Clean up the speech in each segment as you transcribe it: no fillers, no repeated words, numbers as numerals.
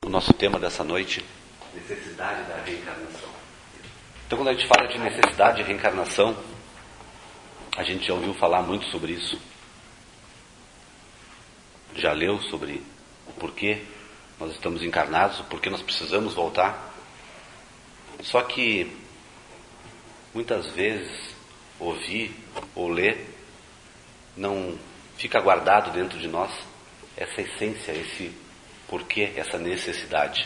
o nosso tema dessa noite, necessidade da reencarnação. Então, quando a gente fala de necessidade de reencarnação, a gente já ouviu falar muito sobre isso. Já leu sobre o porquê nós estamos encarnados, o porquê nós precisamos voltar. Só que, muitas vezes, ouvir ou ler não fica guardado dentro de nós essa essência, esse porquê, essa necessidade.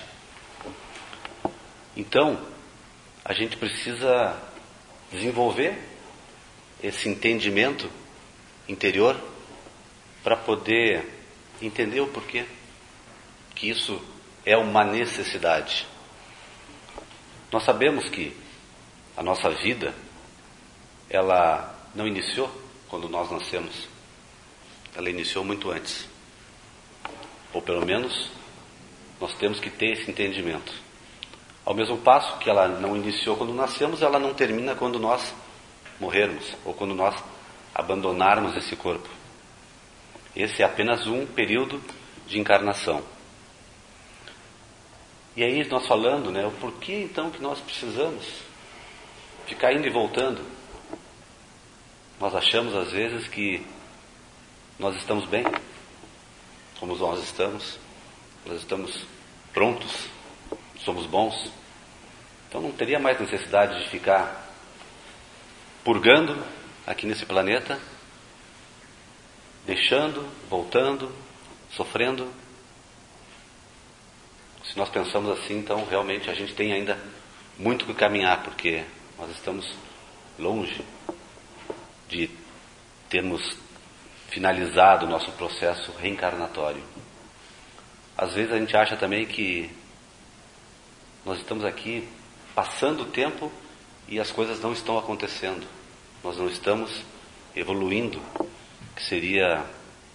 Então, a gente precisa desenvolver esse entendimento interior para poder entender o porquê, que isso é uma necessidade. Nós sabemos que a nossa vida, ela não iniciou quando nós nascemos. Ela iniciou muito antes. Ou pelo menos, nós temos que ter esse entendimento. Ao mesmo passo que ela não iniciou quando nascemos, ela não termina quando nós morrermos, ou quando nós abandonarmos esse corpo. Esse é apenas um período de encarnação. E aí nós falando, o porquê então que nós precisamos ficar indo e voltando. Nós achamos às vezes que nós estamos bem, como nós estamos prontos, somos bons. Então não teria mais necessidade de ficar purgando aqui nesse planeta, deixando, voltando, sofrendo. Se nós pensamos assim, então realmente a gente tem ainda muito que caminhar, porque nós estamos longe de termos finalizado o nosso processo reencarnatório. Às vezes a gente acha também que nós estamos aqui passando o tempo e as coisas não estão acontecendo. Nós não estamos evoluindo, que seria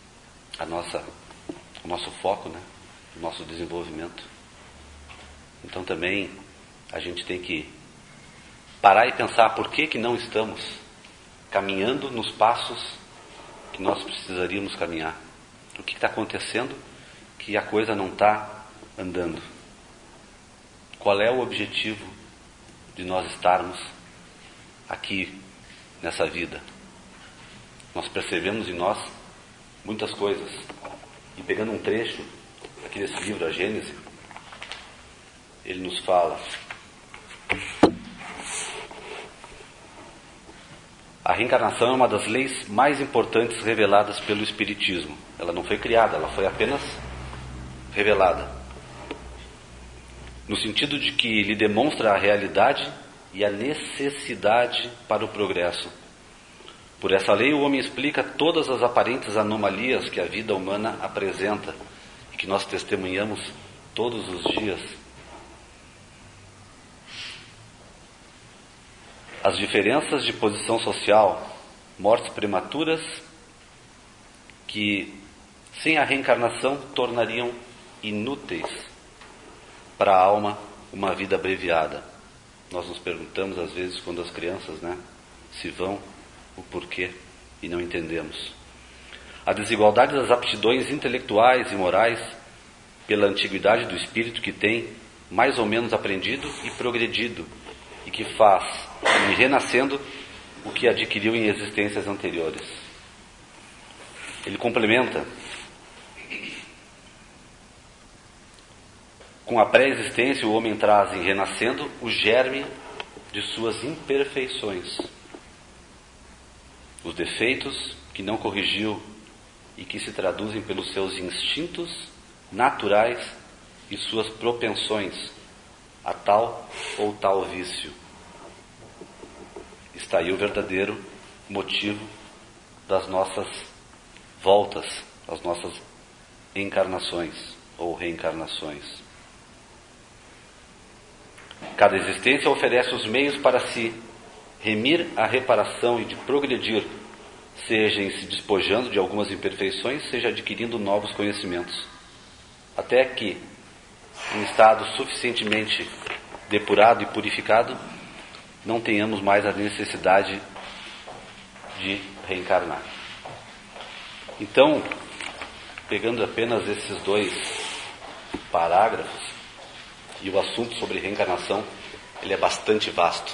o nosso foco, o nosso desenvolvimento. Então também a gente tem que parar e pensar por que não estamos caminhando nos passos que nós precisaríamos caminhar. O que está acontecendo que a coisa não está andando? Qual é o objetivo de nós estarmos aqui nessa vida? Nós percebemos em nós muitas coisas. E pegando um trecho aqui desse livro, a Gênese, ele nos fala: a reencarnação é uma das leis mais importantes reveladas pelo Espiritismo. Ela não foi criada, ela foi apenas revelada. No sentido de que lhe demonstra a realidade e a necessidade para o progresso. Por essa lei, o homem explica todas as aparentes anomalias que a vida humana apresenta e que nós testemunhamos todos os dias. As diferenças de posição social, mortes prematuras, que sem a reencarnação tornariam inúteis para a alma uma vida abreviada. Nós nos perguntamos às vezes quando as crianças se vão, o porquê, e não entendemos. A desigualdade das aptidões intelectuais e morais pela antiguidade do espírito que tem mais ou menos aprendido e progredido, e que faz ir renascendo o que adquiriu em existências anteriores. Ele complementa: com a pré-existência, o homem traz em renascendo o germe de suas imperfeições, os defeitos que não corrigiu e que se traduzem pelos seus instintos naturais e suas propensões a tal ou tal vício. Está aí o verdadeiro motivo das nossas voltas, das nossas encarnações ou reencarnações. Cada existência oferece os meios para se remir à reparação e de progredir, seja em se despojando de algumas imperfeições, seja adquirindo novos conhecimentos, até que, em estado suficientemente depurado e purificado, não tenhamos mais a necessidade de reencarnar. Então, pegando apenas esses dois parágrafos, E o assunto sobre reencarnação, ele é bastante vasto.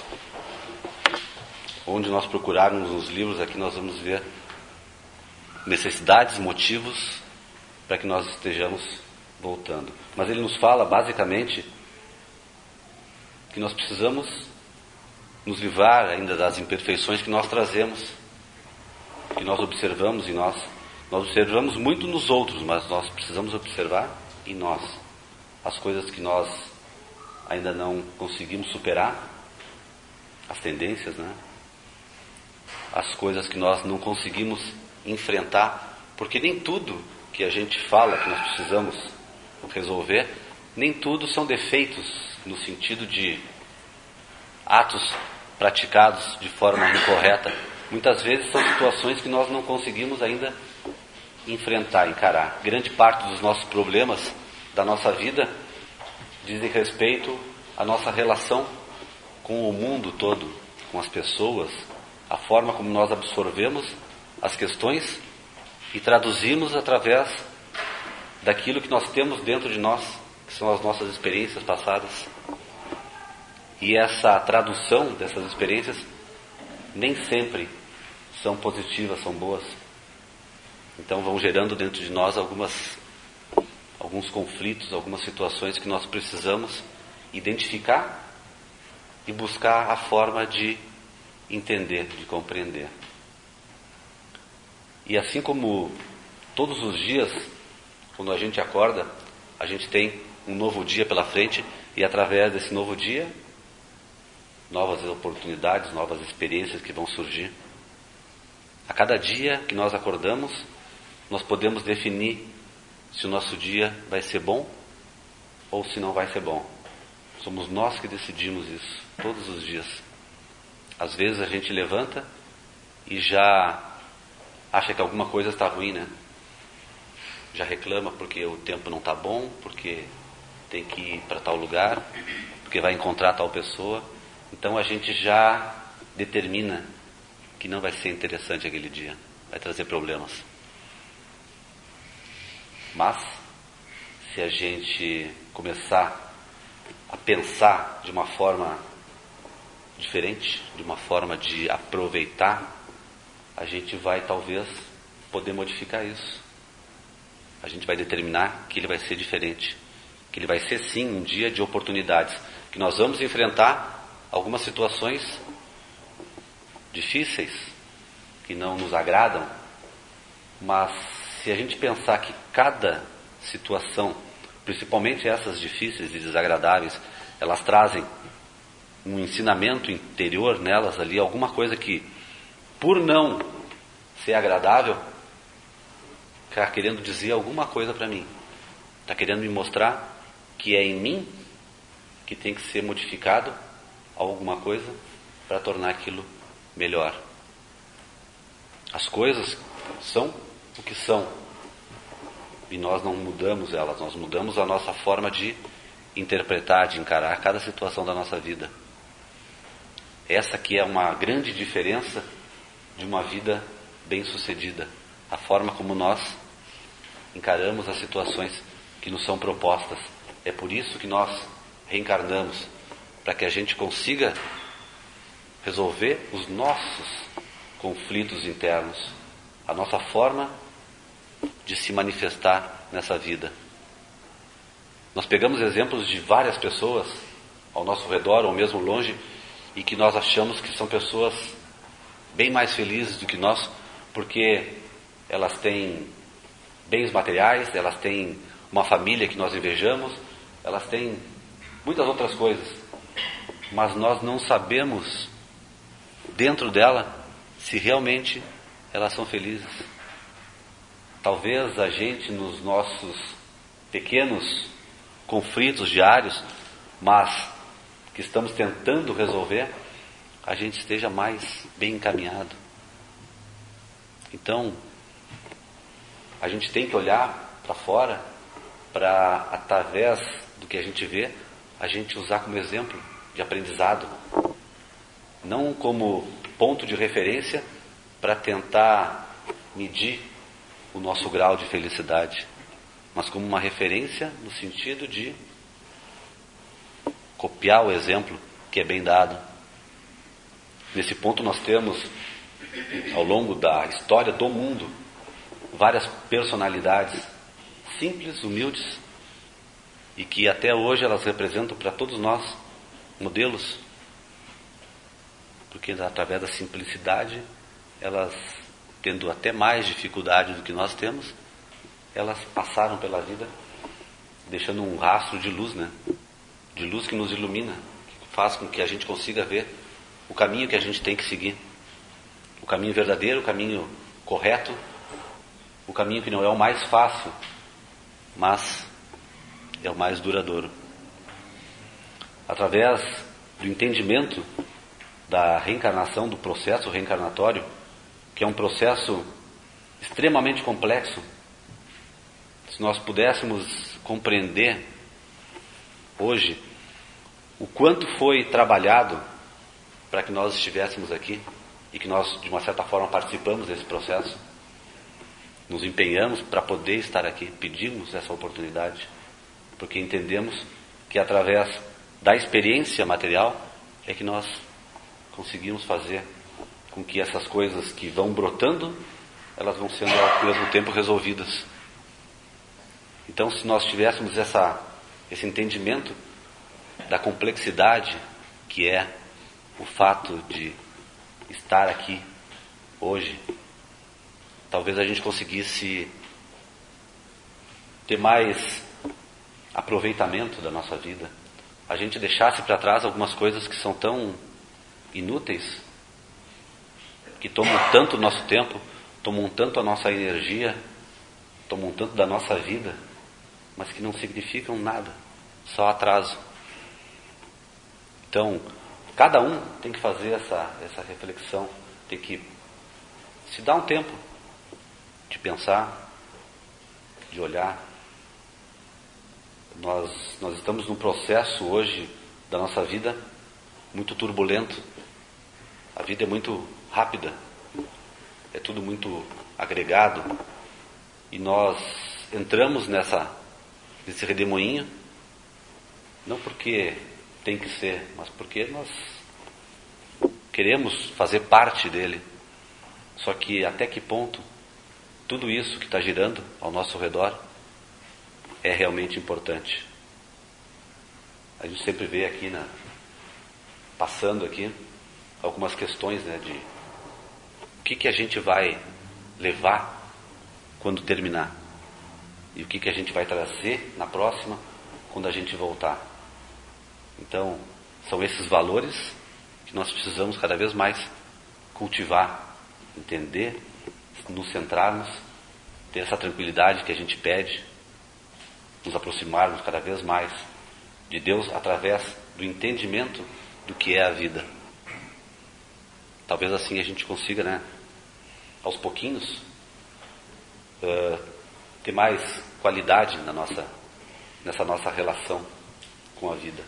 Onde nós procurarmos nos livros aqui, nós vamos ver necessidades, motivos para que nós estejamos voltando. Mas ele nos fala basicamente que nós precisamos nos livrar ainda das imperfeições que nós trazemos, que nós observamos em nós. Nós observamos muito nos outros, mas nós precisamos observar em nós as coisas que nós ainda não conseguimos superar, as tendências, né? As coisas que nós não conseguimos enfrentar, porque nem tudo que a gente fala que nós precisamos resolver, nem tudo são defeitos no sentido de atos praticados de forma incorreta. Muitas vezes são situações que nós não conseguimos ainda enfrentar, encarar. Grande parte dos nossos problemas da nossa vida dizem respeito à nossa relação com o mundo todo, com as pessoas, a forma como nós absorvemos as questões e traduzimos através daquilo que nós temos dentro de nós, que são as nossas experiências passadas. E essa tradução dessas experiências nem sempre são positivas, são boas. Então vão gerando dentro de nós alguns conflitos, algumas situações que nós precisamos identificar e buscar a forma de entender, de compreender. E assim como todos os dias, quando a gente acorda, a gente tem um novo dia pela frente, e através desse novo dia, novas oportunidades, novas experiências que vão surgir. A cada dia que nós acordamos, nós podemos definir se o nosso dia vai ser bom ou se não vai ser bom. Somos nós que decidimos isso, todos os dias. Às vezes a gente levanta e já acha que alguma coisa está ruim, né? Já reclama porque o tempo não está bom, porque tem que ir para tal lugar, porque vai encontrar tal pessoa. Então a gente já determina que não vai ser interessante aquele dia, vai trazer problemas. Mas, se a gente começar a pensar de uma forma diferente, de uma forma de aproveitar, a gente vai talvez poder modificar isso. A gente vai determinar que ele vai ser diferente, que ele vai ser sim um dia de oportunidades, que nós vamos enfrentar algumas situações difíceis, que não nos agradam, mas se a gente pensar que cada situação, principalmente essas difíceis e desagradáveis, elas trazem um ensinamento interior nelas ali, alguma coisa que, por não ser agradável, está querendo dizer alguma coisa para mim, está querendo me mostrar que é em mim que tem que ser modificado alguma coisa para tornar aquilo melhor. As coisas são o que são e nós não mudamos elas, nós mudamos a nossa forma de interpretar, de encarar cada situação da nossa vida. Essa que é uma grande diferença de uma vida bem-sucedida, a forma como nós encaramos as situações que nos são propostas. É por isso que nós reencarnamos, para que a gente consiga resolver os nossos conflitos internos, a nossa forma de se manifestar nessa vida. Nós pegamos exemplos de várias pessoas ao nosso redor ou mesmo longe e que nós achamos que são pessoas bem mais felizes do que nós, porque elas têm bens materiais, elas têm uma família que nós invejamos, elas têm muitas outras coisas, mas nós não sabemos dentro dela se realmente elas são felizes. Talvez a gente, nos nossos pequenos conflitos diários, mas que estamos tentando resolver, a gente esteja mais bem encaminhado. Então, a gente tem que olhar para fora, para, através do que a gente vê, a gente usar como exemplo de aprendizado, não como ponto de referência para tentar medir o nosso grau de felicidade, mas como uma referência no sentido de copiar o exemplo que é bem dado. Nesse ponto nós temos, ao longo da história do mundo, várias personalidades simples, humildes, e que até hoje elas representam para todos nós modelos, porque através da simplicidade, elas, tendo até mais dificuldade do que nós temos, elas passaram pela vida deixando um rastro de luz, né? De luz que nos ilumina, que faz com que a gente consiga ver o caminho que a gente tem que seguir, o caminho verdadeiro, o caminho correto, o caminho que não é o mais fácil, mas é o mais duradouro. Através do entendimento da reencarnação, do processo reencarnatório, que é um processo extremamente complexo, se nós pudéssemos compreender hoje o quanto foi trabalhado para que nós estivéssemos aqui e que nós, de uma certa forma, participamos desse processo, nos empenhamos para poder estar aqui, pedimos essa oportunidade, porque entendemos que através da experiência material é que nós conseguimos fazer com que essas coisas que vão brotando, elas vão sendo ao mesmo tempo resolvidas. Então, se nós tivéssemos esse entendimento da complexidade que é o fato de estar aqui hoje, talvez a gente conseguisse ter mais aproveitamento da nossa vida, a gente deixasse para trás algumas coisas que são tão inúteis, que tomam tanto o nosso tempo, tomam tanto a nossa energia, tomam tanto da nossa vida, mas que não significam nada, só atraso. Então, cada um tem que fazer essa reflexão, tem que se dar um tempo de pensar, de olhar. Nós estamos num processo hoje da nossa vida muito turbulento. A vida é muito rápida, é tudo muito agregado, e nós entramos nesse redemoinho, não porque tem que ser, mas porque nós queremos fazer parte dele. Só que até que ponto tudo isso que está girando ao nosso redor é realmente importante? A gente sempre vê aqui, passando aqui, algumas questões, né, de o que a gente vai levar quando terminar, e o que a gente vai trazer na próxima quando a gente voltar. Então, são esses valores que nós precisamos cada vez mais cultivar, entender, nos centrarmos, ter essa tranquilidade que a gente pede, nos aproximarmos cada vez mais de Deus através do entendimento do que é a vida. Talvez assim a gente consiga, aos pouquinhos, ter mais qualidade nessa nossa relação com a vida.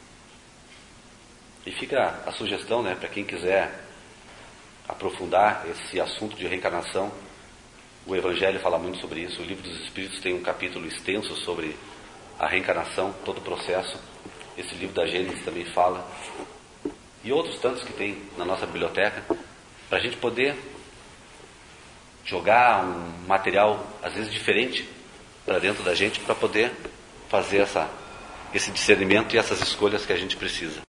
E fica a sugestão, para quem quiser aprofundar esse assunto de reencarnação. O Evangelho fala muito sobre isso. O Livro dos Espíritos tem um capítulo extenso sobre a reencarnação, todo o processo. Esse livro da Gênesis também fala. E outros tantos que tem na nossa biblioteca, para a gente poder jogar um material, às vezes diferente, para dentro da gente, para poder fazer esse discernimento e essas escolhas que a gente precisa.